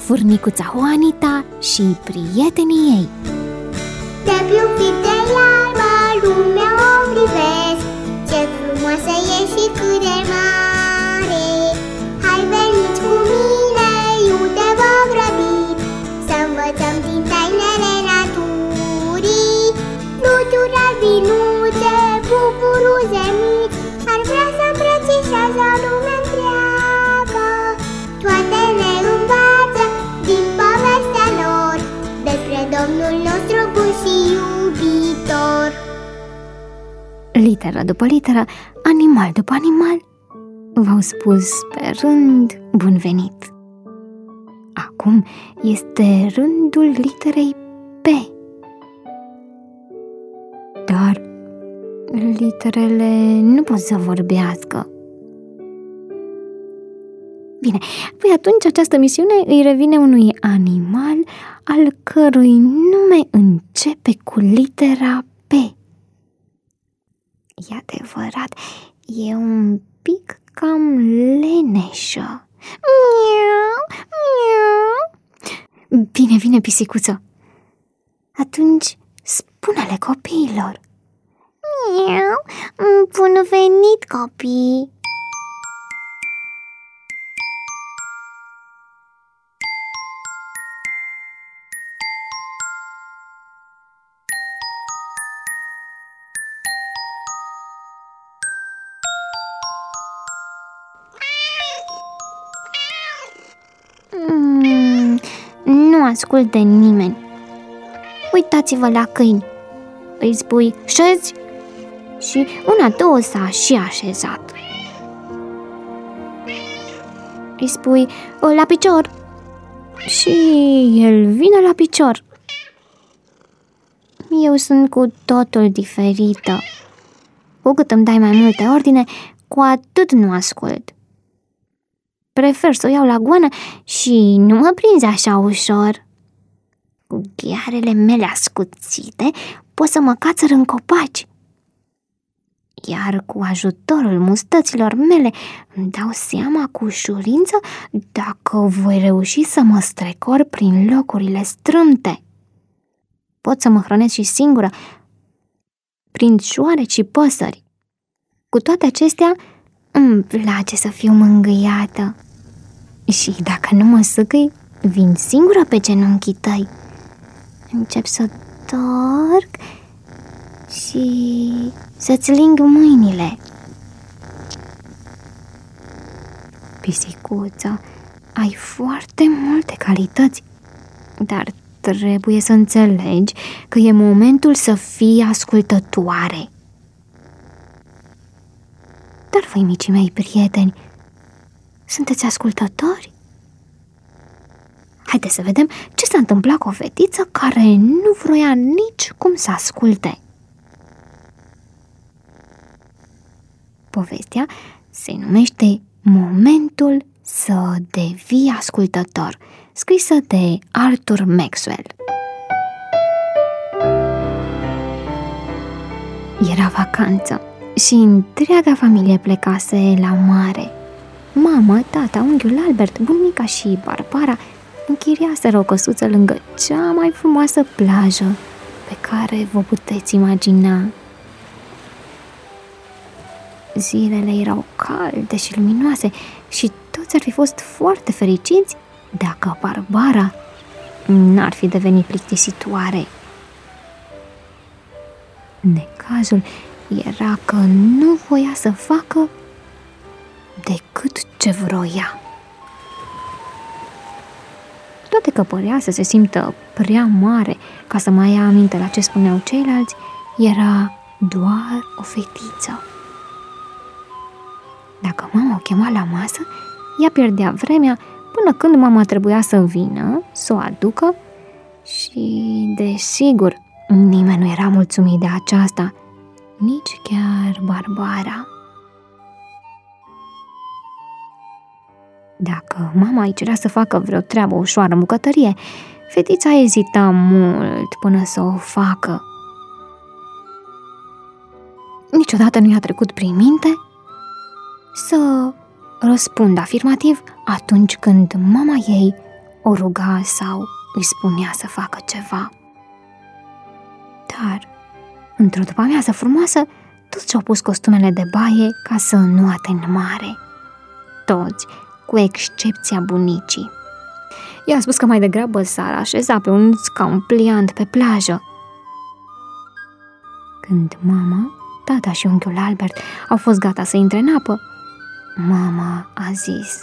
furnicuța Juanita și prietenii ei. De pe de iarba lumea o privesc, ce frumoasă e și cât de mare. Hai veniți cu mine, iute vă grăbit, să învățăm din tainele naturii. Fluturi albinuțe, buburuze mici, ar vrea să îmbrățișează lumea întreagă. Toate ne învață din povestea lor despre Domnul nostru bun și iubitor. Literă după literă, animal după animal, v-au spus pe rând bun venit. Acum este rândul literei P. Dar literele nu pot să vorbească. Bine, păi atunci această misiune îi revine unui animal al cărui nume începe cu litera P. E adevărat, e un pic cam leneșă. Miau, miau. Bine, pisicuță. Atunci spune-le copiilor. Miau, bun venit, copii! Nu ascultă nimeni. Uitați-vă la câini. Îi spui, șezi? Și una, două s-a și așezat. Îi spui, la picior. Și el vine la picior. Eu sunt cu totul diferită. Cu cât îmi dai mai multe ordine, cu atât nu ascult. Prefer să o iau la goană și nu mă prinzi așa ușor. Cu ghearele mele ascuțite pot să mă cațăr în copaci. Iar cu ajutorul mustăților mele îmi dau seama cu ușurință dacă voi reuși să mă strecor prin locurile strâmte. Pot să mă hrănesc și singură, prind șoareci și păsări. Cu toate acestea, îmi place să fiu mângâiată. Și dacă nu mă sâcâi, vin singură pe genunchii tăi. Încep să torc și să-ți ling mâinile. Pisicuță, ai foarte multe calități, dar trebuie să înțelegi că e momentul să fii ascultătoare. Dar voi, micii mei prieteni, sunteți ascultători? Haideți să vedem ce s-a întâmplat cu o fetiță care nu vroia nici cum să asculte. Povestea se numește Momentul să devii ascultător, scrisă de Arthur Maxwell. Era vacanță și întreaga familie plecase la mare. Mama, tata, unchiul Albert, bunica și Barbara închiriaseră o căsuță lângă cea mai frumoasă plajă pe care vă puteți imagina. Zilele erau calde și luminoase și toți ar fi fost foarte fericiți dacă Barbara n-ar fi devenit plictisitoare. Necazul era că nu voia să facă decât ce vroia. Toate că părea să se simtă prea mare ca să mai ia aminte la ce spuneau ceilalți, era doar o fetiță. Dacă mama o chema la masă, ea pierdea vremea până când mama trebuia să vină, să o aducă și, desigur, nimeni nu era mulțumit de aceasta, nici chiar Barbara. Dacă mama îi cerea să facă vreo treabă ușoară în bucătărie, fetița ezita mult până să o facă. Niciodată nu i-a trecut prin minte să răspundă afirmativ atunci când mama ei o ruga sau îi spunea să facă ceva. Dar, într-o după-amiază frumoasă, toți și-au pus costumele de baie ca să înoate în mare. Toți, cu excepția bunicii. I-a spus că mai degrabă s-ar așeza pe un scaun pliant pe plajă. Când mama, tata și unchiul Albert au fost gata să intre în apă, mama a zis: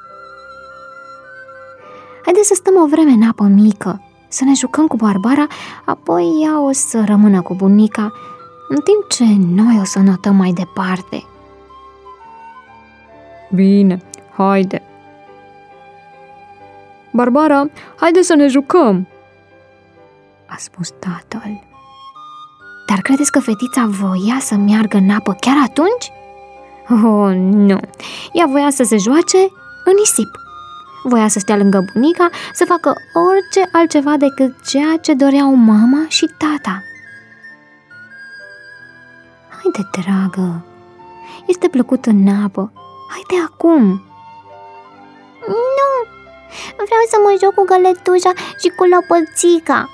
haideți să stăm o vreme în apă mică, să ne jucăm cu Barbara, apoi ea o să rămână cu bunica, în timp ce noi o să notăm mai departe. Bine, haide. Barbara, haide să ne jucăm, a spus tatăl. Dar credeți că fetița voia să meargă în apă chiar atunci? Oh, nu! Ea voia să se joace în nisip. Voia să stea lângă bunica, să facă orice altceva decât ceea ce doreau mama și tata. Haide, dragă, este plăcut în apă. Haide acum! Nu! Vreau să mă joc cu găletușa și cu lopățica.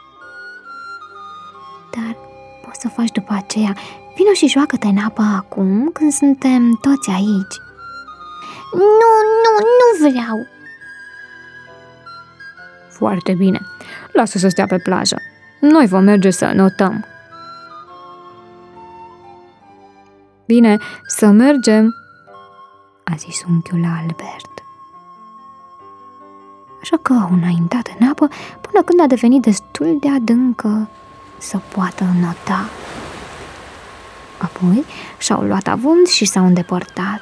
Dar poți să faci după aceea. Vino și joacă-te în apă acum, când suntem toți aici. Nu vreau. Foarte bine, lasă să stea pe plajă. Noi vom merge să notăm. Bine, să mergem, a zis unchiul Albert. Așa că au înaintat în apă până când a devenit destul de adâncă să poată nota. Apoi și-au luat avânt și s-au îndepărtat.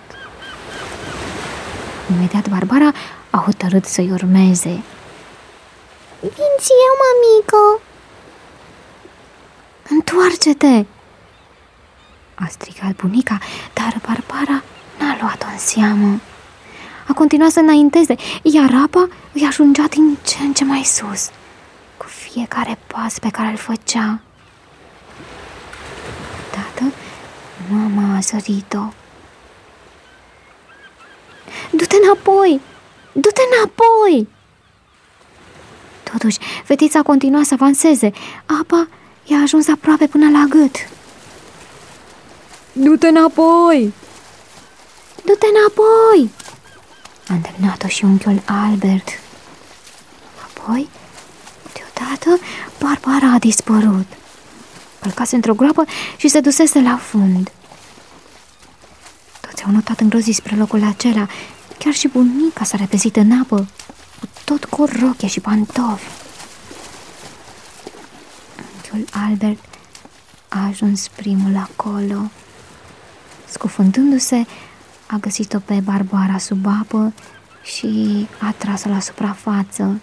Imediat Barbara a hotărât să-i urmeze. Vin și eu, mămică! Întoarce-te! A strigat bunica, dar Barbara n-a luat-o în seamă. A continuat să înainteze, iar apa îi ajungea din ce în ce mai sus, cu fiecare pas pe care îl făcea. Deodată, mama a sărit-o. Du-te înapoi! Du-te înapoi! Totuși, fetița continua să avanseze. Apa i-a ajuns aproape până la gât. Du-te înapoi! Du-te înapoi! A îndemnat-o și unchiul Albert. Apoi, deodată, Barbara a dispărut. Călcase într-o groapă și se dusese la fund. Toți au notat îngroziți spre locul acela. Chiar și bunica s-a repezit în apă, tot cu rochie și pantofi. Unchiul Albert a ajuns primul acolo. Scufundându-se, a găsit-o pe Barbara sub apă și a tras-o la suprafață.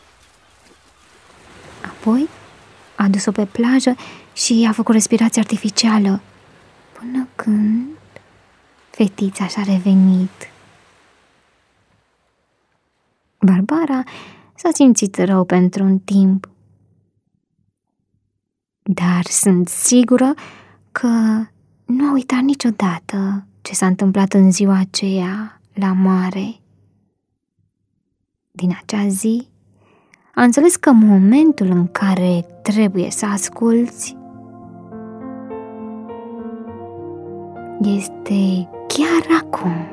Apoi a dus-o pe plajă și a făcut respirație artificială, până când fetița și-a revenit. Barbara s-a simțit rău pentru un timp, dar sunt sigură că nu a uitat niciodată ce s-a întâmplat în ziua aceea la mare. Din acea zi a înțeles că momentul în care trebuie să asculți este chiar acum.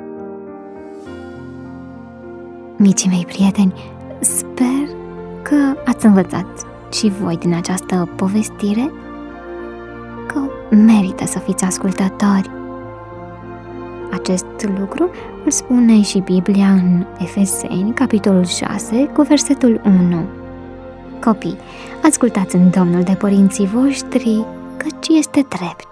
Micii mei prieteni, sper că ați învățat și voi din această povestire că merită să fiți ascultători. Acest lucru îl spune și Biblia în Efeseni, capitolul 6, cu versetul 1. Copii, ascultați în Domnul de părinții voștri, căci este drept.